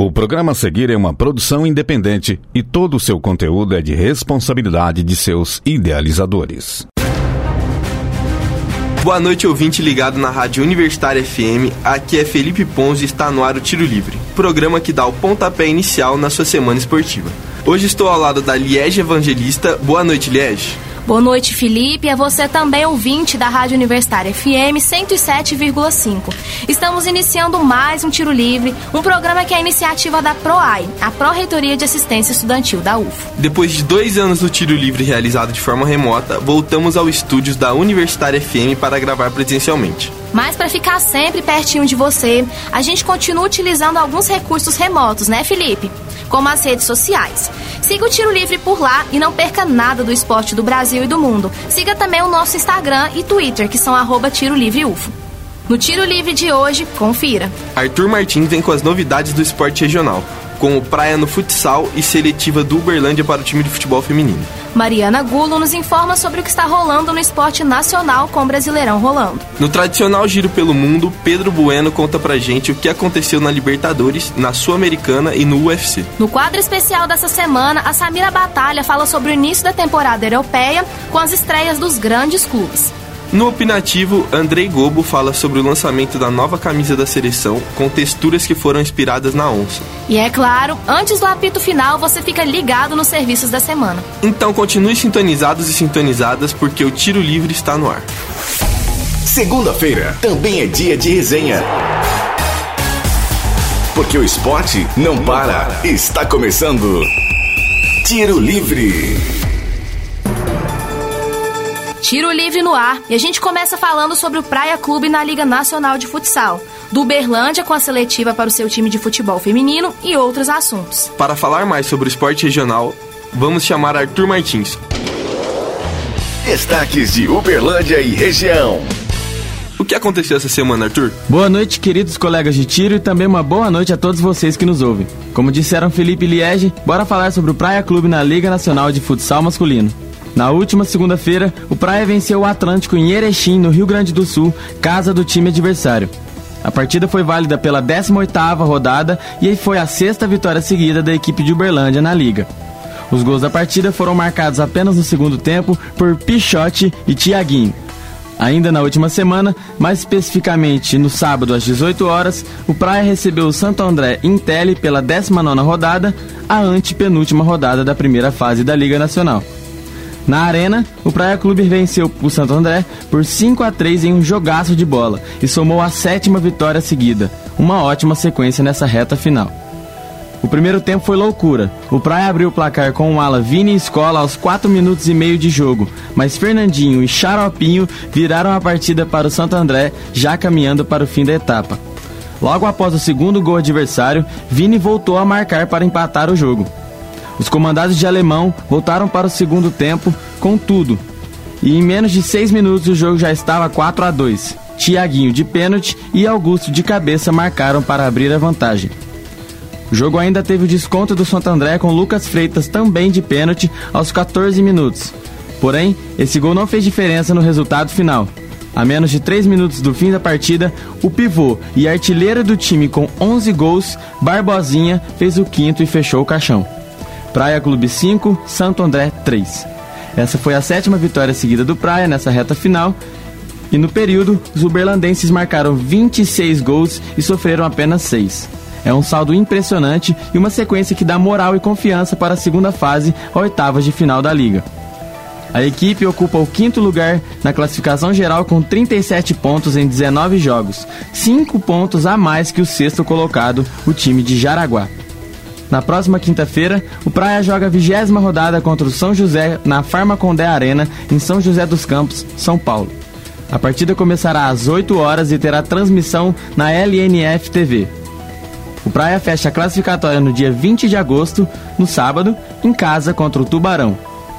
O programa a seguir é uma produção independente e todo o seu conteúdo é de responsabilidade de seus idealizadores. Boa noite, ouvinte ligado na Rádio Universitária FM. Aqui é Felipe Pons e está no ar o Tiro Livre, programa que dá o pontapé inicial na sua semana esportiva. Hoje estou ao lado da Liege Evangelista. Boa noite, Liege. Boa noite, Felipe. É você também ouvinte da Rádio Universitária FM 107,5. Estamos iniciando mais um Tiro Livre, um programa que é a iniciativa da PROAI, a Pró-Reitoria de Assistência Estudantil da UFO. Depois de 2 anos do Tiro Livre realizado de forma remota, voltamos ao estúdios da Universitária FM para gravar presencialmente. Mas para ficar sempre pertinho de você, a gente continua utilizando alguns recursos remotos, né, Felipe? Como as redes sociais. Siga o Tiro Livre por lá e não perca nada do esporte do Brasil e do mundo. Siga também o nosso Instagram e Twitter, que são @TiroLivreUFO. No Tiro Livre de hoje, confira. Arthur Martins vem com as novidades do esporte regional, com o Praia no futsal e seletiva do Uberlândia para o time de futebol feminino. Mariana Gulo nos informa sobre o que está rolando no esporte nacional com o Brasileirão rolando. No tradicional Giro pelo Mundo, Pedro Bueno conta pra gente o que aconteceu na Libertadores, na Sul-Americana e no UFC. No quadro especial dessa semana, a Samira Batalha fala sobre o início da temporada europeia com as estreias dos grandes clubes. No opinativo, Andrei Gobo fala sobre o lançamento da nova camisa da seleção, com texturas que foram inspiradas na onça. E é claro, antes do apito final, você fica ligado nos serviços da semana. Então continue sintonizados e sintonizadas, porque o Tiro Livre está no ar. Segunda-feira também é dia de resenha. Porque o esporte não para. Está começando Tiro Livre. Tiro Livre no ar, e a gente começa falando sobre o Praia Clube na Liga Nacional de Futsal, do Uberlândia com a seletiva para o seu time de futebol feminino e outros assuntos. Para falar mais sobre o esporte regional, vamos chamar Arthur Martins. Destaques de Uberlândia e região. O que aconteceu essa semana, Arthur? Boa noite, queridos colegas de tiro, e também uma boa noite a todos vocês que nos ouvem. Como disseram Felipe e Liege, bora falar sobre o Praia Clube na Liga Nacional de Futsal masculino. Na última segunda-feira, o Praia venceu o Atlântico em Erechim, no Rio Grande do Sul, casa do time adversário. A partida foi válida pela 18ª rodada e foi a 6ª vitória seguida da equipe de Uberlândia na liga. Os gols da partida foram marcados apenas no segundo tempo por Pichote e Tiaguinho. Ainda na última semana, mais especificamente no sábado às 18 horas, o Praia recebeu o Santo André Intelli pela 19ª rodada, a antepenúltima rodada da primeira fase da Liga Nacional. Na Arena, o Praia Clube venceu o Santo André por 5-3 em um jogaço de bola e somou a 7ª vitória seguida, uma ótima sequência nessa reta final. O primeiro tempo foi loucura. O Praia abriu o placar com o ala Vini Escola aos 4 minutos e meio de jogo, mas Fernandinho e Xaropinho viraram a partida para o Santo André, já caminhando para o fim da etapa. Logo após o segundo gol adversário, Vini voltou a marcar para empatar o jogo. Os comandados de Alemão voltaram para o segundo tempo com tudo. E em menos de 6 minutos o jogo já estava 4-2. Tiaguinho de pênalti e Augusto de cabeça marcaram para abrir a vantagem. O jogo ainda teve o desconto do Santo André com Lucas Freitas também de pênalti aos 14 minutos. Porém, esse gol não fez diferença no resultado final. A menos de 3 minutos do fim da partida, o pivô e artilheiro do time com 11 gols, Barbosinha, fez o 5º e fechou o caixão. Praia Clube 5, Santo André 3. Essa foi a 7ª vitória seguida do Praia nessa reta final. E no período, os uberlandenses marcaram 26 gols e sofreram apenas 6. É um saldo impressionante e uma sequência que dá moral e confiança para a segunda fase, oitavas de final da Liga. A equipe ocupa o 5º lugar na classificação geral com 37 pontos em 19 jogos, 5 pontos a mais que o 6º colocado, o time de Jaraguá. Na próxima quinta-feira, o Praia joga a 20ª rodada contra o São José na Farmacondé Arena, em São José dos Campos, São Paulo. A partida começará às 8 horas e terá transmissão na LNF TV. O Praia fecha a classificatória no dia 20 de agosto, no sábado, em casa contra o Tubarão.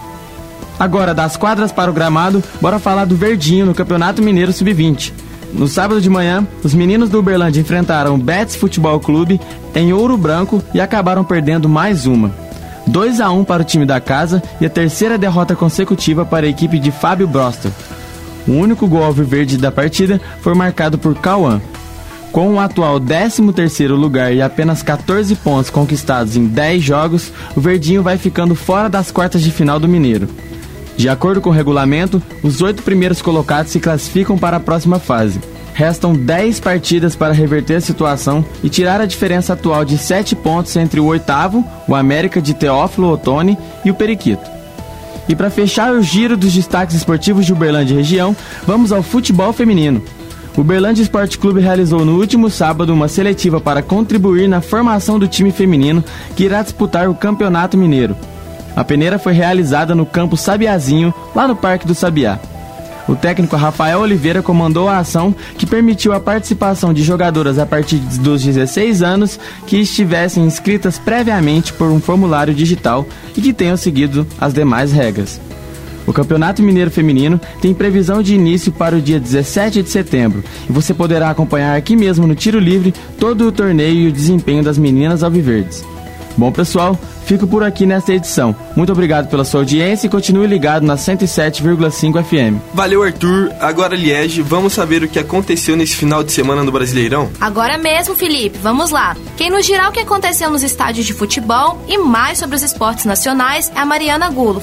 Agora, das quadras para o gramado, bora falar do Verdinho no Campeonato Mineiro Sub-20. No sábado de manhã, os meninos do Uberlândia enfrentaram o Betis Futebol Clube em Ouro Branco e acabaram perdendo mais uma. 2-1 para o time da casa e a 3ª derrota consecutiva para a equipe de Fábio Broster. O único gol alviverde da partida foi marcado por Cauã. Com o atual 13º lugar e apenas 14 pontos conquistados em 10 jogos, o Verdinho vai ficando fora das quartas de final do Mineiro. De acordo com o regulamento, os 8 primeiros colocados se classificam para a próxima fase. Restam 10 partidas para reverter a situação e tirar a diferença atual de 7 pontos entre o 8º, o América de Teófilo Otoni, e o Periquito. E para fechar o giro dos destaques esportivos de Uberlândia e região, vamos ao futebol feminino. O Uberlândia Esporte Clube realizou no último sábado uma seletiva para contribuir na formação do time feminino que irá disputar o Campeonato Mineiro. A peneira foi realizada no campo Sabiazinho, lá no Parque do Sabiá. O técnico Rafael Oliveira comandou a ação que permitiu a participação de jogadoras a partir dos 16 anos que estivessem inscritas previamente por um formulário digital e que tenham seguido as demais regras. O Campeonato Mineiro Feminino tem previsão de início para o dia 17 de setembro e você poderá acompanhar aqui mesmo no Tiro Livre todo o torneio e o desempenho das meninas alviverdes. Bom, pessoal, fico por aqui nesta edição. Muito obrigado pela sua audiência e continue ligado na 107,5 FM. Valeu, Arthur. Agora, Liege, vamos saber o que aconteceu nesse final de semana no Brasileirão? Agora mesmo, Felipe. Vamos lá. Quem nos dirá o que aconteceu nos estádios de futebol e mais sobre os esportes nacionais é a Mariana Gulo.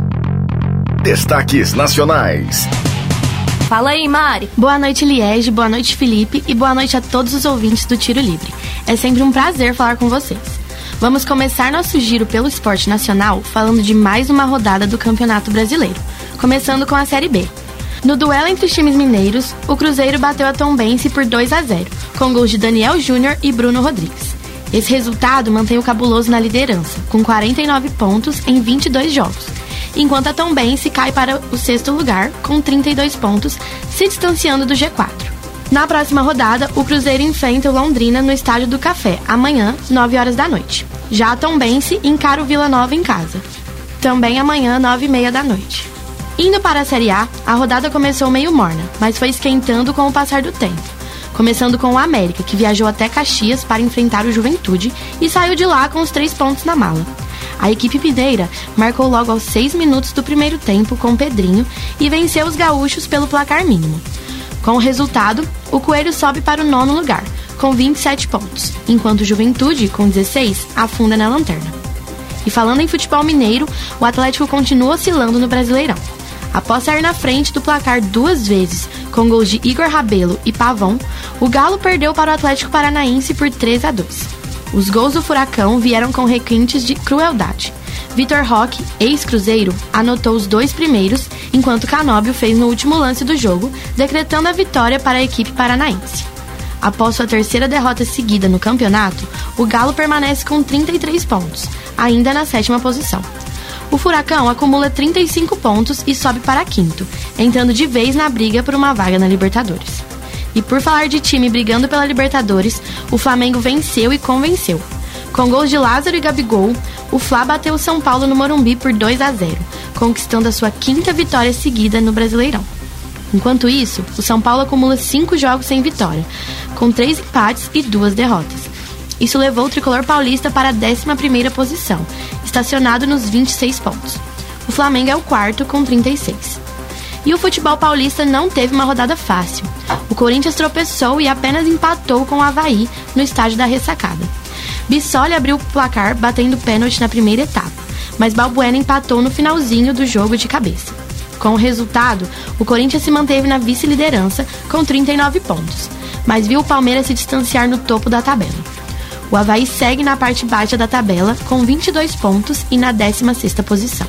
Destaques nacionais. Fala aí, Mari. Boa noite, Liege, boa noite, Felipe, e boa noite a todos os ouvintes do Tiro Livre. É sempre um prazer falar com vocês. Vamos começar nosso giro pelo esporte nacional falando de mais uma rodada do Campeonato Brasileiro, começando com a Série B. No duelo entre os times mineiros, o Cruzeiro bateu a Tombense por 2-0, com gols de Daniel Júnior e Bruno Rodrigues. Esse resultado mantém o Cabuloso na liderança, com 49 pontos em 22 jogos, enquanto a Tombense cai para o 6º lugar, com 32 pontos, se distanciando do G4. Na próxima rodada, o Cruzeiro enfrenta o Londrina no Estádio do Café, amanhã, 9 horas da noite. Já a Tombense encara o Vila Nova em casa, também amanhã, 9h30 da noite. Indo para a Série A, a rodada começou meio morna, mas foi esquentando com o passar do tempo. Começando com o América, que viajou até Caxias para enfrentar o Juventude e saiu de lá com os 3 pontos na mala. A equipe mineira marcou logo aos 6 minutos do primeiro tempo com Pedrinho e venceu os gaúchos pelo placar mínimo. Com o resultado, o Coelho sobe para o 9º lugar, com 27 pontos, enquanto o Juventude, com 16, afunda na lanterna. E falando em futebol mineiro, o Atlético continua oscilando no Brasileirão. Após sair na frente do placar 2 vezes, com gols de Igor Rabelo e Pavão, o Galo perdeu para o Atlético Paranaense por 3-2. Os gols do Furacão vieram com requintes de crueldade. Vitor Roque, ex-Cruzeiro, anotou os 2 primeiros, enquanto Canóbio fez no último lance do jogo, decretando a vitória para a equipe paranaense. Após sua 3ª derrota seguida no campeonato, o Galo permanece com 33 pontos, ainda na 7ª posição. O Furacão acumula 35 pontos e sobe para 5º, entrando de vez na briga por uma vaga na Libertadores. E por falar de time brigando pela Libertadores, o Flamengo venceu e convenceu. Com gols de Lázaro e Gabigol, o Fla bateu o São Paulo no Morumbi por 2-0, conquistando a sua 5ª vitória seguida no Brasileirão. Enquanto isso, o São Paulo acumula 5 jogos sem vitória, com 3 empates e 2 derrotas. Isso levou o tricolor paulista para a 11ª posição, estacionado nos 26 pontos. O Flamengo é o 4º com 36. E o futebol paulista não teve uma rodada fácil. O Corinthians tropeçou e apenas empatou com o Avaí no estádio da Ressacada. Bissoli abriu o placar batendo pênalti na primeira etapa, mas Balbuena empatou no finalzinho do jogo de cabeça. Com o resultado, o Corinthians se manteve na vice-liderança com 39 pontos, mas viu o Palmeiras se distanciar no topo da tabela. O Avaí segue na parte baixa da tabela com 22 pontos e na 16ª posição.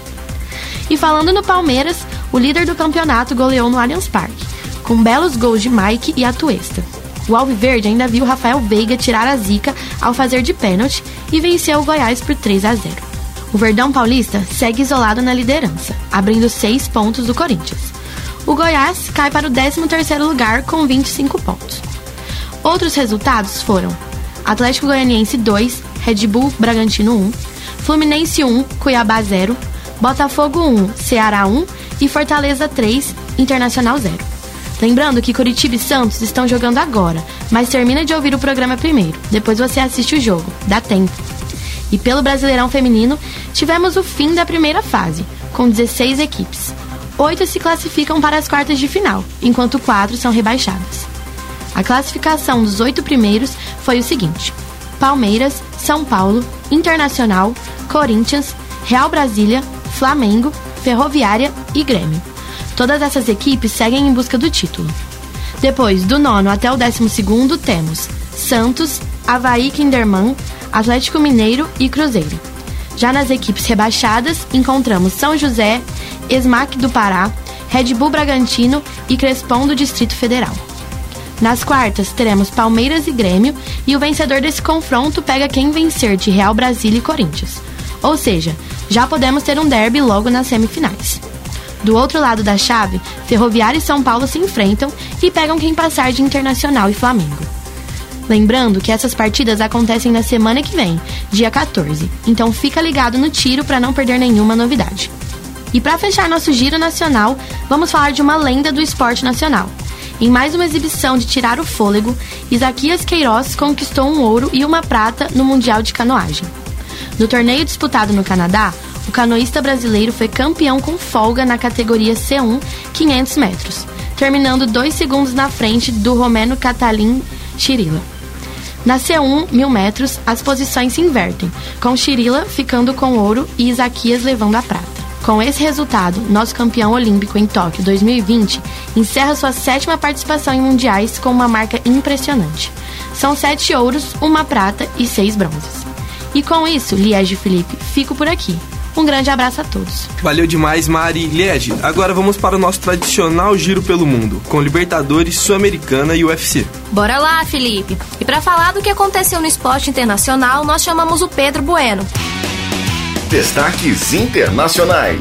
E falando no Palmeiras, o líder do campeonato goleou no Allianz Parque, com belos gols de Mike e Atuesta. O Alviverde ainda viu Rafael Veiga tirar a zica ao fazer de pênalti e venceu o Goiás por 3-0. O Verdão Paulista segue isolado na liderança, abrindo 6 pontos do Corinthians. O Goiás cai para o 13º lugar com 25 pontos. Outros resultados foram Atlético Goianiense 2, Red Bull Bragantino 1, Fluminense 1, Cuiabá 0, Botafogo 1, Ceará 1 e Fortaleza 3, Internacional 0. Lembrando que Curitiba e Santos estão jogando agora, mas termina de ouvir o programa primeiro, depois você assiste o jogo, dá tempo. E pelo Brasileirão Feminino, tivemos o fim da primeira fase, com 16 equipes. 8 se classificam para as quartas de final, enquanto 4 são rebaixadas. A classificação dos 8 primeiros foi o seguinte: Palmeiras, São Paulo, Internacional, Corinthians, Real Brasília, Flamengo, Ferroviária e Grêmio. Todas essas equipes seguem em busca do título. Depois, do 9º até o 12º, temos Santos, Avaí Kinderman, Atlético Mineiro e Cruzeiro. Já nas equipes rebaixadas, encontramos São José, Esmac do Pará, Red Bull Bragantino e Crespon do Distrito Federal. Nas quartas, teremos Palmeiras e Grêmio, e o vencedor desse confronto pega quem vencer de Real Brasília e Corinthians. Ou seja, já podemos ter um derby logo nas semifinais. Do outro lado da chave, Ferroviária e São Paulo se enfrentam e pegam quem passar de Internacional e Flamengo. Lembrando que essas partidas acontecem na semana que vem, dia 14, então fica ligado no Tiro para não perder nenhuma novidade. E para fechar nosso giro nacional, vamos falar de uma lenda do esporte nacional. Em mais uma exibição de tirar o fôlego, Isaquias Queiroz conquistou um ouro e uma prata no Mundial de Canoagem. No torneio disputado no Canadá, o canoísta brasileiro foi campeão com folga na categoria C1, 500 metros, terminando 2 segundos na frente do romeno Catalin Chirila. Na C1, 1000 metros, as posições se invertem, com Chirila ficando com ouro e Isaquias levando a prata. Com esse resultado, nosso campeão olímpico em Tóquio 2020 encerra sua 7ª participação em mundiais com uma marca impressionante. São 7 ouros, 1 prata e 6 bronzes. E com isso, Liege e Felipe, fico por aqui. Um grande abraço a todos. Valeu demais, Mari e Liege. Agora vamos para o nosso tradicional giro pelo mundo, com Libertadores, Sul-Americana e UFC. Bora lá, Felipe. E para falar do que aconteceu no esporte internacional, nós chamamos o Pedro Bueno. Destaques internacionais.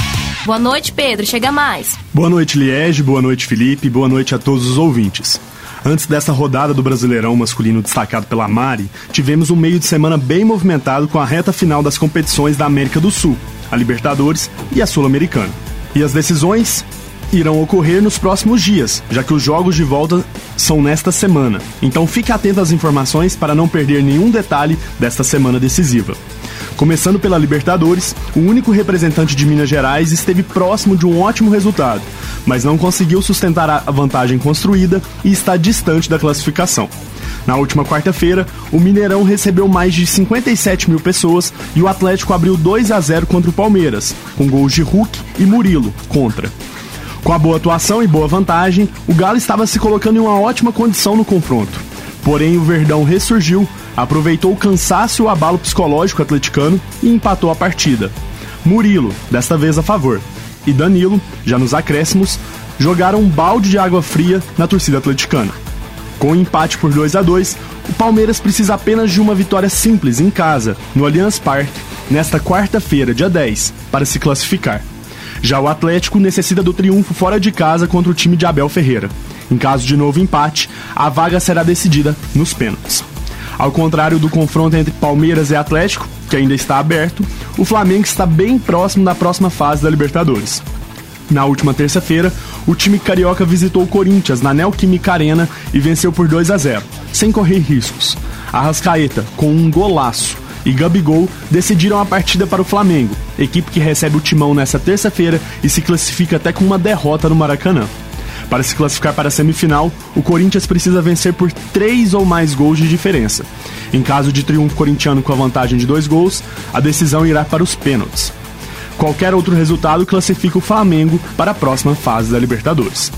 Boa noite, Pedro. Chega mais. Boa noite, Liege. Boa noite, Felipe. Boa noite a todos os ouvintes. Antes dessa rodada do Brasileirão masculino destacado pela Mari, tivemos um meio de semana bem movimentado com a reta final das competições da América do Sul, a Libertadores e a Sul-Americana. E as decisões irão ocorrer nos próximos dias, já que os jogos de volta são nesta semana. Então fique atento às informações para não perder nenhum detalhe desta semana decisiva. Começando pela Libertadores, o único representante de Minas Gerais esteve próximo de um ótimo resultado, mas não conseguiu sustentar a vantagem construída e está distante da classificação. Na última quarta-feira, o Mineirão recebeu mais de 57 mil pessoas e o Atlético abriu 2-0 contra o Palmeiras, com gols de Hulk e Murilo contra. Com a boa atuação e boa vantagem, o Galo estava se colocando em uma ótima condição no confronto. Porém, o Verdão ressurgiu, aproveitou o cansaço e o abalo psicológico atleticano e empatou a partida. Murilo, desta vez a favor, e Danilo, já nos acréscimos, jogaram um balde de água fria na torcida atleticana. Com o empate por 2-2, o Palmeiras precisa apenas de uma vitória simples em casa, no Allianz Parque, nesta quarta-feira, dia 10, para se classificar. Já o Atlético necessita do triunfo fora de casa contra o time de Abel Ferreira. Em caso de novo empate, a vaga será decidida nos pênaltis. Ao contrário do confronto entre Palmeiras e Atlético, que ainda está aberto, o Flamengo está bem próximo da próxima fase da Libertadores. Na última terça-feira, o time carioca visitou o Corinthians na Neoquímica Arena e venceu por 2-0, sem correr riscos. Arrascaeta, com um golaço, e Gabigol decidiram a partida para o Flamengo, equipe que recebe o Timão nesta terça-feira e se classifica até com uma derrota no Maracanã. Para se classificar para a semifinal, o Corinthians precisa vencer por 3 ou mais gols de diferença. Em caso de triunfo corintiano com a vantagem de 2 gols, a decisão irá para os pênaltis. Qualquer outro resultado classifica o Flamengo para a próxima fase da Libertadores.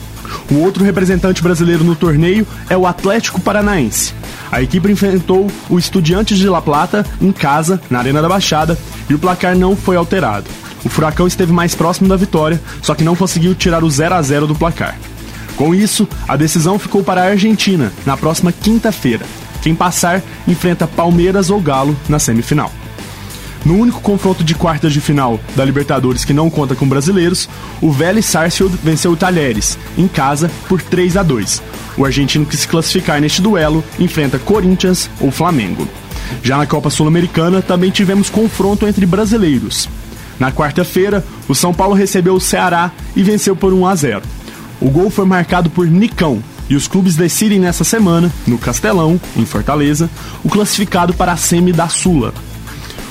O outro representante brasileiro no torneio é o Atlético Paranaense. A equipe enfrentou o Estudiantes de La Plata em casa, na Arena da Baixada, e o placar não foi alterado. O Furacão esteve mais próximo da vitória, só que não conseguiu tirar o 0-0 do placar. Com isso, a decisão ficou para a Argentina, na próxima quinta-feira. Quem passar, enfrenta Palmeiras ou Galo na semifinal. No único confronto de quartas de final da Libertadores que não conta com brasileiros, o Vélez Sarsfield venceu o Talheres, em casa, por 3-2. O argentino que se classificar neste duelo enfrenta Corinthians ou Flamengo. Já na Copa Sul-Americana, também tivemos confronto entre brasileiros. Na quarta-feira, o São Paulo recebeu o Ceará e venceu por 1-0. O gol foi marcado por Nicão, e os clubes decidem nessa semana, no Castelão, em Fortaleza, o classificado para a semi da Sula.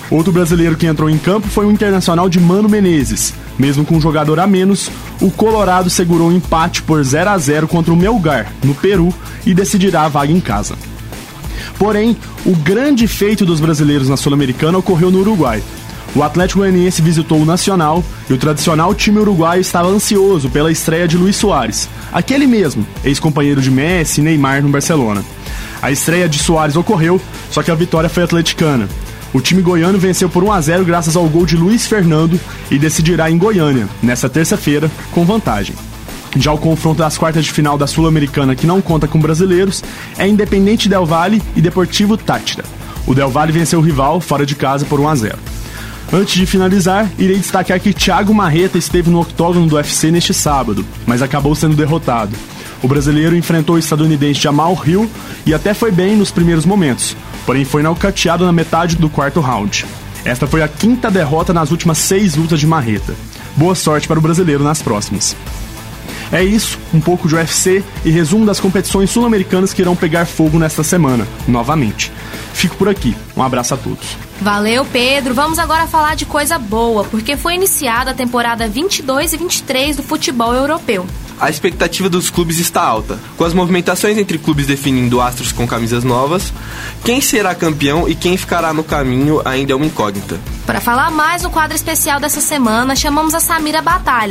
Outro brasileiro que entrou em campo foi o Internacional de Mano Menezes. Mesmo com um jogador a menos, o Colorado segurou um empate por 0-0 contra o Melgar, no Peru, e decidirá a vaga em casa. Porém, o grande feito dos brasileiros na Sul-Americana ocorreu no Uruguai. O Atlético Goianiense visitou o Nacional e o tradicional time uruguaio estava ansioso pela estreia de Luis Suárez, aquele mesmo, ex-companheiro de Messi e Neymar no Barcelona. A estreia de Suárez ocorreu, só que a vitória foi atleticana. O time goiano venceu por 1-0 graças ao gol de Luiz Fernando e decidirá em Goiânia, nesta terça-feira, com vantagem. Já o confronto das quartas de final da Sul-Americana, que não conta com brasileiros, é Independente Del Valle e Deportivo Táchira. O Del Valle venceu o rival fora de casa por 1-0. Antes de finalizar, irei destacar que Thiago Marreta esteve no octógono do UFC neste sábado, mas acabou sendo derrotado. O brasileiro enfrentou o estadunidense Jamal Hill e até foi bem nos primeiros momentos, porém foi nocauteado na metade do quarto round. Esta foi a 5ª derrota nas últimas 6 lutas de Marreta. Boa sorte para o brasileiro nas próximas. É isso, um pouco de UFC e resumo das competições sul-americanas que irão pegar fogo nesta semana, novamente. Fico por aqui, um abraço a todos. Valeu, Pedro. Vamos agora falar de coisa boa, porque foi iniciada a temporada 22 e 23 do futebol europeu. A expectativa dos clubes está alta, com as movimentações entre clubes definindo astros com camisas novas. Quem será campeão e quem ficará no caminho ainda é uma incógnita. Para falar mais no quadro especial dessa semana, chamamos a Samira Batalha.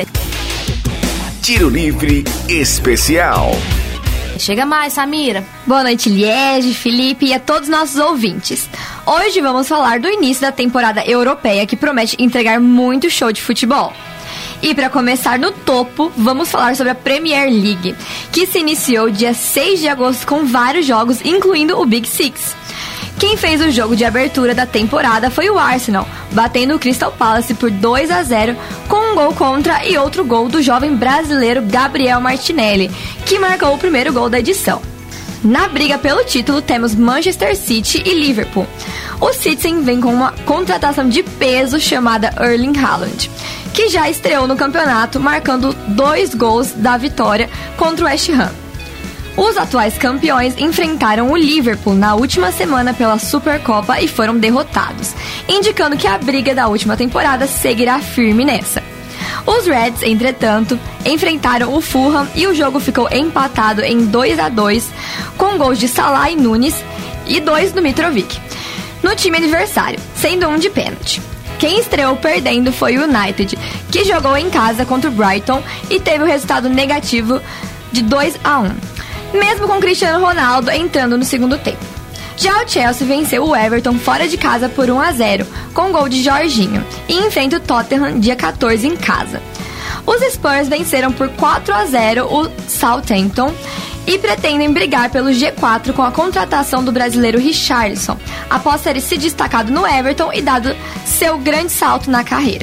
Tiro Livre Especial. Chega mais, Samira. Boa noite, Liege, Felipe e a todos os nossos ouvintes. Hoje vamos falar do início da temporada europeia, que promete entregar muito show de futebol. E para começar no topo, vamos falar sobre a Premier League, que se iniciou dia 6 de agosto com vários jogos, incluindo o Big Six. Quem fez o jogo de abertura da temporada foi o Arsenal, batendo o Crystal Palace por 2-0, com um gol contra e outro gol do jovem brasileiro Gabriel Martinelli, que marcou o primeiro gol da edição. Na briga pelo título temos Manchester City e Liverpool. O Citizen vem com uma contratação de peso chamada Erling Haaland, que já estreou no campeonato marcando 2 gols da vitória contra o West Ham. Os atuais campeões enfrentaram o Liverpool na última semana pela Supercopa e foram derrotados, indicando que a briga da última temporada seguirá firme nessa. Os Reds, entretanto, enfrentaram o Fulham e o jogo ficou empatado em 2-2, com gols de Salah e Nunes e 2 do Mitrovic, no time adversário, sendo um de pênalti. Quem estreou perdendo foi o United, que jogou em casa contra o Brighton e teve o resultado negativo de 2-1. Mesmo com Cristiano Ronaldo entrando no segundo tempo. Já o Chelsea venceu o Everton fora de casa por 1-0, com gol de Jorginho, e enfrenta o Tottenham dia 14 em casa. Os Spurs venceram por 4-0 o Southampton e pretendem brigar pelo G4 com a contratação do brasileiro Richarlison, após ter se destacado no Everton e dado seu grande salto na carreira.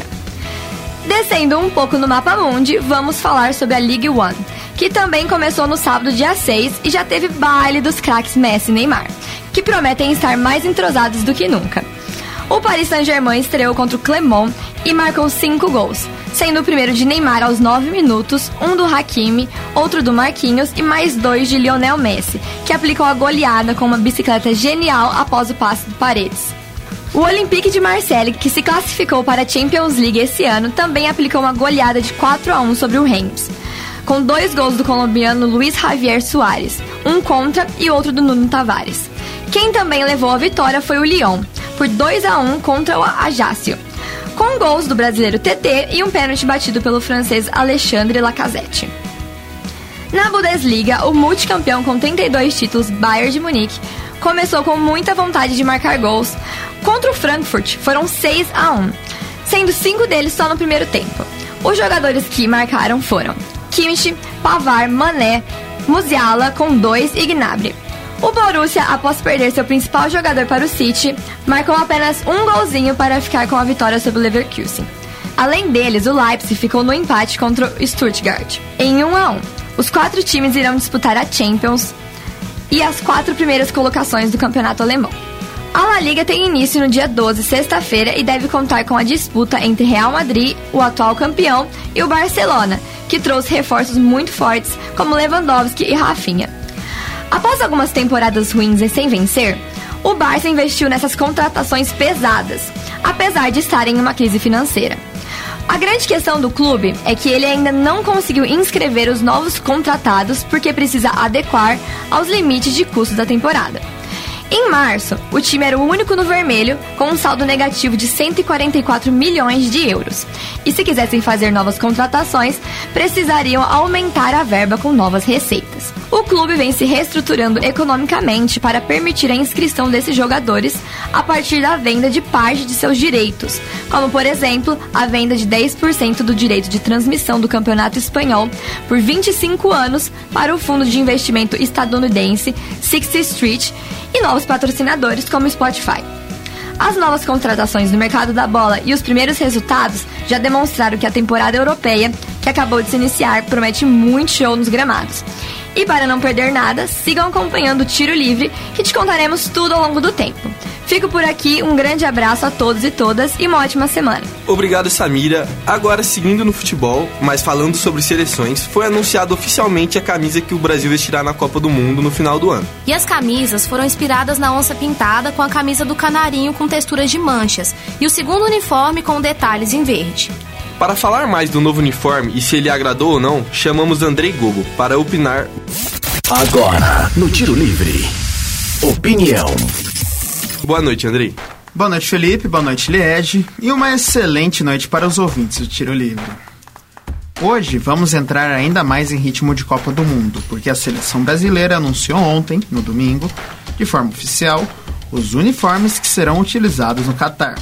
Descendo um pouco no mapa mundi, vamos falar sobre a League One, que também começou no sábado dia 6 e já teve baile dos craques Messi e Neymar, que prometem estar mais entrosados do que nunca. O Paris Saint-Germain estreou contra o Clermont e marcou 5 gols, sendo o primeiro de Neymar aos 9 minutos, um do Hakimi, outro do Marquinhos e mais 2 de Lionel Messi, que aplicou a goleada com uma bicicleta genial após o passe de Paredes. O Olympique de Marseille, que se classificou para a Champions League esse ano, também aplicou uma goleada de 4-1 sobre o Reims, com 2 gols do colombiano Luis Javier Suárez, um contra e outro do Nuno Tavares. Quem também levou a vitória foi o Lyon, por 2-1 contra o Ajaccio, com gols do brasileiro TT e um pênalti batido pelo francês Alexandre Lacazette. Na Bundesliga, o multicampeão com 32 títulos Bayern de Munique começou com muita vontade de marcar gols. Contra o Frankfurt foram 6-1, sendo 5 deles só no primeiro tempo. Os jogadores que marcaram foram Kimmich, Pavard, Mané, Musiala com 2 e Gnabry. O Borussia, após perder seu principal jogador para o City, marcou apenas um golzinho para ficar com a vitória sobre o Leverkusen. Além deles, o Leipzig ficou no empate contra o Stuttgart, em 1-1. Os 4 times irão disputar a Champions e as 4 primeiras colocações do campeonato alemão. A La Liga tem início no dia 12, sexta-feira, e deve contar com a disputa entre Real Madrid, o atual campeão, e o Barcelona, que trouxe reforços muito fortes como Lewandowski e Rafinha. Após algumas temporadas ruins e sem vencer, o Barça investiu nessas contratações pesadas. A apesar de estar em uma crise financeira. A grande questão do clube é que ele ainda não conseguiu inscrever os novos contratados porque precisa adequar aos limites de custos da temporada. Em março, o time era o único no vermelho, com um saldo negativo de 144 milhões de euros. E se quisessem fazer novas contratações, precisariam aumentar a verba com novas receitas. O clube vem se reestruturando economicamente para permitir a inscrição desses jogadores a partir da venda de parte de seus direitos, como, por exemplo, a venda de 10% do direito de transmissão do Campeonato Espanhol por 25 anos para o fundo de investimento estadunidense 60th Street e novos patrocinadores como Spotify. As novas contratações no mercado da bola e os primeiros resultados já demonstraram que a temporada europeia, que acabou de se iniciar, promete muito show nos gramados. E para não perder nada, sigam acompanhando o Tiro Livre, que te contaremos tudo ao longo do tempo. Fico por aqui, um grande abraço a todos e todas e uma ótima semana. Obrigado, Samira. Agora, seguindo no futebol, mas falando sobre seleções, foi anunciado oficialmente a camisa que o Brasil vestirá na Copa do Mundo no final do ano. E as camisas foram inspiradas na onça pintada com a camisa do canarinho com texturas de manchas e o segundo uniforme com detalhes em verde. Para falar mais do novo uniforme e se ele agradou ou não, chamamos Andrei Gogo para opinar. Agora, no Tiro Livre, opinião. Boa noite, Andrei. Boa noite, Felipe. Boa noite, Liege. E uma excelente noite para os ouvintes do Tiro Livre. Hoje vamos entrar ainda mais em ritmo de Copa do Mundo, porque a seleção brasileira anunciou ontem, no domingo, de forma oficial, os uniformes que serão utilizados no Catar.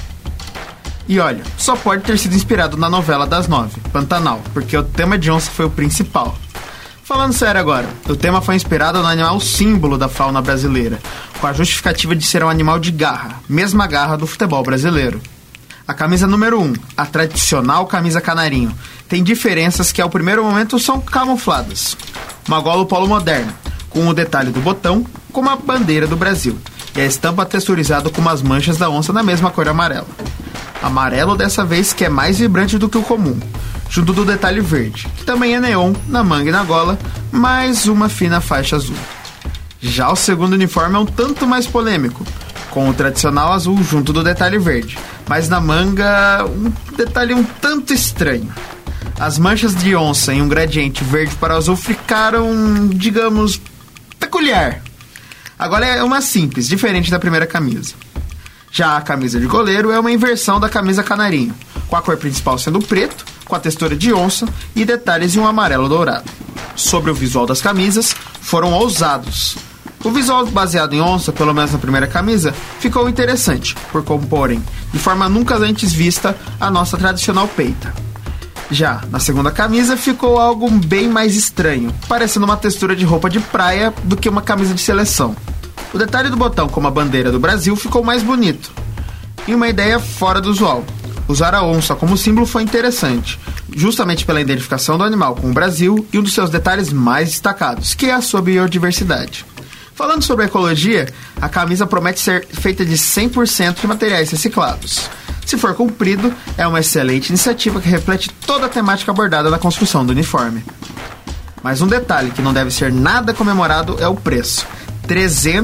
E olha, só pode ter sido inspirado na novela das 9, Pantanal, porque o tema de onça foi o principal. Falando sério agora, o tema foi inspirado no animal símbolo da fauna brasileira, com a justificativa de ser um animal de garra, mesma garra do futebol brasileiro. A camisa número 1, a tradicional camisa canarinho, tem diferenças que ao primeiro momento são camufladas. Uma gola polo moderna, com o detalhe do botão, como a bandeira do Brasil, e a estampa texturizada com as manchas da onça na mesma cor amarela. Amarelo dessa vez que é mais vibrante do que o comum, junto do detalhe verde, que também é neon na manga e na gola, mais uma fina faixa azul. Já o segundo uniforme é um tanto mais polêmico, com o tradicional azul junto do detalhe verde, mas na manga um detalhe um tanto estranho. As manchas de onça em um gradiente verde para azul ficaram, digamos, peculiar. Agora é uma simples, diferente da primeira camisa. Já a camisa de goleiro é uma inversão da camisa canarinho, com a cor principal sendo preto, com a textura de onça e detalhes em um amarelo dourado. Sobre o visual das camisas, foram ousados. O visual baseado em onça, pelo menos na primeira camisa, ficou interessante, por comporem, de forma nunca antes vista, a nossa tradicional peita. Já na segunda camisa ficou algo bem mais estranho, parecendo uma textura de roupa de praia do que uma camisa de seleção. O detalhe do botão como a bandeira do Brasil ficou mais bonito, e uma ideia fora do usual. Usar a onça como símbolo foi interessante, justamente pela identificação do animal com o Brasil e um dos seus detalhes mais destacados, que é a sua biodiversidade. Falando sobre a ecologia, a camisa promete ser feita de 100% de materiais reciclados. Se for cumprido, é uma excelente iniciativa que reflete toda a temática abordada na construção do uniforme. Mas um detalhe que não deve ser nada comemorado é o preço. R$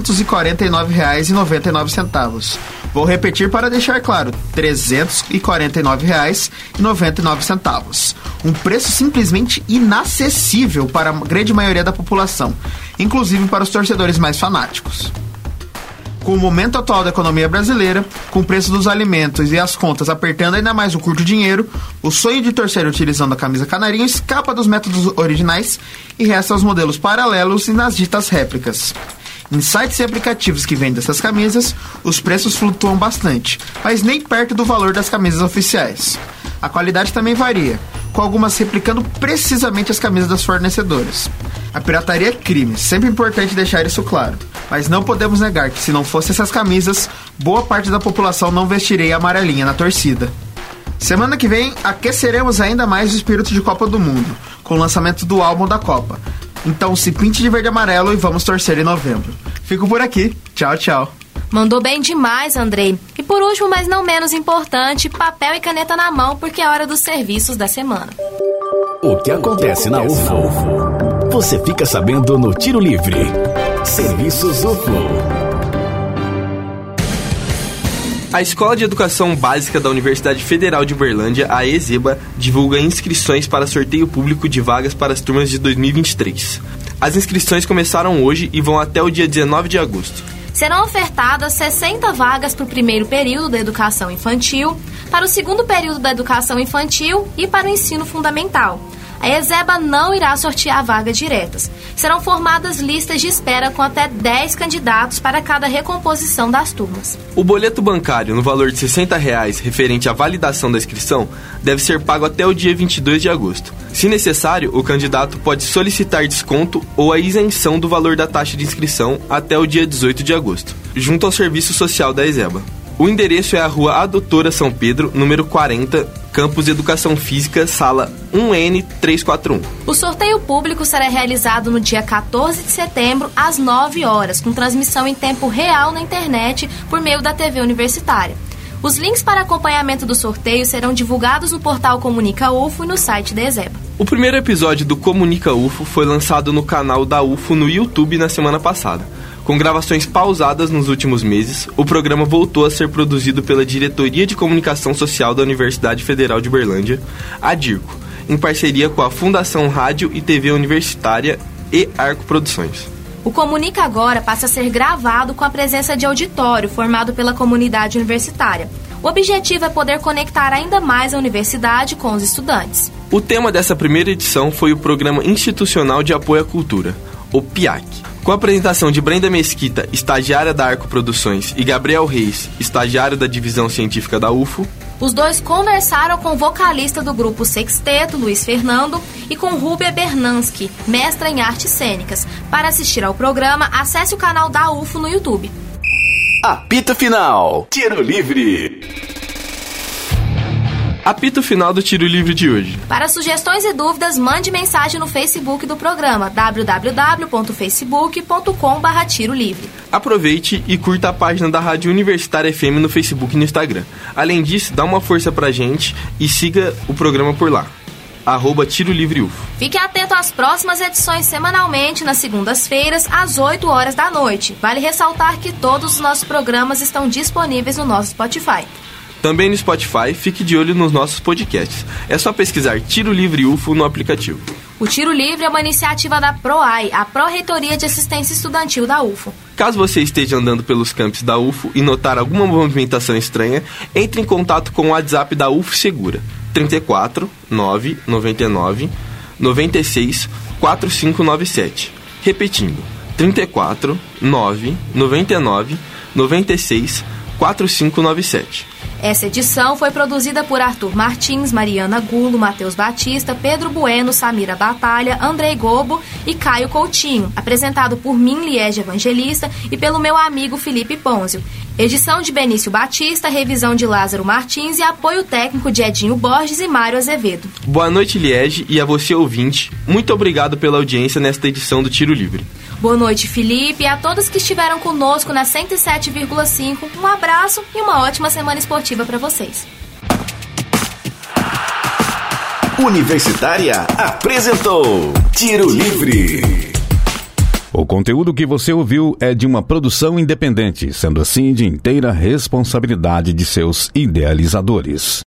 349,99. Vou repetir para deixar claro, R$ 349,99. Um preço simplesmente inacessível para a grande maioria da população, inclusive para os torcedores mais fanáticos. Com o momento atual da economia brasileira, com o preço dos alimentos e as contas apertando ainda mais o curto dinheiro, o sonho de torcer utilizando a camisa canarinho escapa dos métodos originais e resta aos modelos paralelos e nas ditas réplicas. Em sites e aplicativos que vendem essas camisas, os preços flutuam bastante, mas nem perto do valor das camisas oficiais. A qualidade também varia, com algumas replicando precisamente as camisas das fornecedoras. A pirataria é crime, sempre importante deixar isso claro, mas não podemos negar que se não fossem essas camisas, boa parte da população não vestiria a amarelinha na torcida. Semana que vem, aqueceremos ainda mais o espírito de Copa do Mundo, com o lançamento do álbum da Copa. Então se pinte de verde e amarelo e vamos torcer em novembro. Fico por aqui. Tchau, tchau. Mandou bem demais, Andrei. E por último, mas não menos importante, papel e caneta na mão, porque é hora dos serviços da semana. O que acontece na UFO? Você fica sabendo no Tiro Livre. Serviços UFO. A Escola de Educação Básica da Universidade Federal de Uberlândia, a ESEBA, divulga inscrições para sorteio público de vagas para as turmas de 2023. As inscrições começaram hoje e vão até o dia 19 de agosto. Serão ofertadas 60 vagas para o primeiro período da educação infantil, para o segundo período da educação infantil e para o ensino fundamental. A ESEBA não irá sortear vagas diretas. Serão formadas listas de espera com até 10 candidatos para cada recomposição das turmas. O boleto bancário, no valor de R$ 60, referente à validação da inscrição, deve ser pago até o dia 22 de agosto. Se necessário, o candidato pode solicitar desconto ou a isenção do valor da taxa de inscrição até o dia 18 de agosto, junto ao Serviço Social da ESEBA. O endereço é a Rua A Doutora São Pedro, número 40, Campus Educação Física, Sala 1N341. O sorteio público será realizado no dia 14 de setembro, às 9 horas, com transmissão em tempo real na internet por meio da TV Universitária. Os links para acompanhamento do sorteio serão divulgados no portal Comunica UFO e no site da ESEBA. O primeiro episódio do Comunica UFO foi lançado no canal da UFO no YouTube na semana passada. Com gravações pausadas nos últimos meses, o programa voltou a ser produzido pela Diretoria de Comunicação Social da Universidade Federal de Uberlândia, a DIRCO, em parceria com a Fundação Rádio e TV Universitária e Arco Produções. O Comunica Agora passa a ser gravado com a presença de auditório formado pela comunidade universitária. O objetivo é poder conectar ainda mais a universidade com os estudantes. O tema dessa primeira edição foi o Programa Institucional de Apoio à Cultura, o PIAC. Com a apresentação de Brenda Mesquita, estagiária da Arco Produções, e Gabriel Reis, estagiário da Divisão Científica da UFO, os dois conversaram com o vocalista do grupo Sexteto, Luiz Fernando, e com Rúbia Bernansky, mestra em artes cênicas. Para assistir ao programa, acesse o canal da UFO no YouTube. Apito Final, Tiro Livre. Apito final do Tiro Livre de hoje. Para sugestões e dúvidas, mande mensagem no Facebook do programa www.facebook.com/Tiro Livre. Aproveite e curta a página da Rádio Universitária FM no Facebook e no Instagram. Além disso, dá uma força pra gente e siga o programa por lá. @Tiro Livre UFO. Fique atento às próximas edições semanalmente, nas segundas-feiras, às 8 horas da noite. Vale ressaltar que todos os nossos programas estão disponíveis no nosso Spotify. Também no Spotify, fique de olho nos nossos podcasts. É só pesquisar Tiro Livre UFO no aplicativo. O Tiro Livre é uma iniciativa da PROAI, a Pró-Reitoria de Assistência Estudantil da UFO. Caso você esteja andando pelos campos da UFO e notar alguma movimentação estranha, entre em contato com o WhatsApp da UFO Segura, 34 999 96 4597. Repetindo, 34 999 96 4597. Essa edição foi produzida por Arthur Martins, Mariana Gulo, Matheus Batista, Pedro Bueno, Samira Batalha, Andrei Gobo e Caio Coutinho. Apresentado por mim, Liege Evangelista, e pelo meu amigo Felipe Ponzio. Edição de Benício Batista, revisão de Lázaro Martins e apoio técnico de Edinho Borges e Mário Azevedo. Boa noite, Liege, e a você, ouvinte. Muito obrigado pela audiência nesta edição do Tiro Livre. Boa noite, Felipe, e a todos que estiveram conosco na 107,5. Um abraço e uma ótima semana esportiva para vocês. Universitária apresentou Tiro Livre. O conteúdo que você ouviu é de uma produção independente, sendo assim de inteira responsabilidade de seus idealizadores.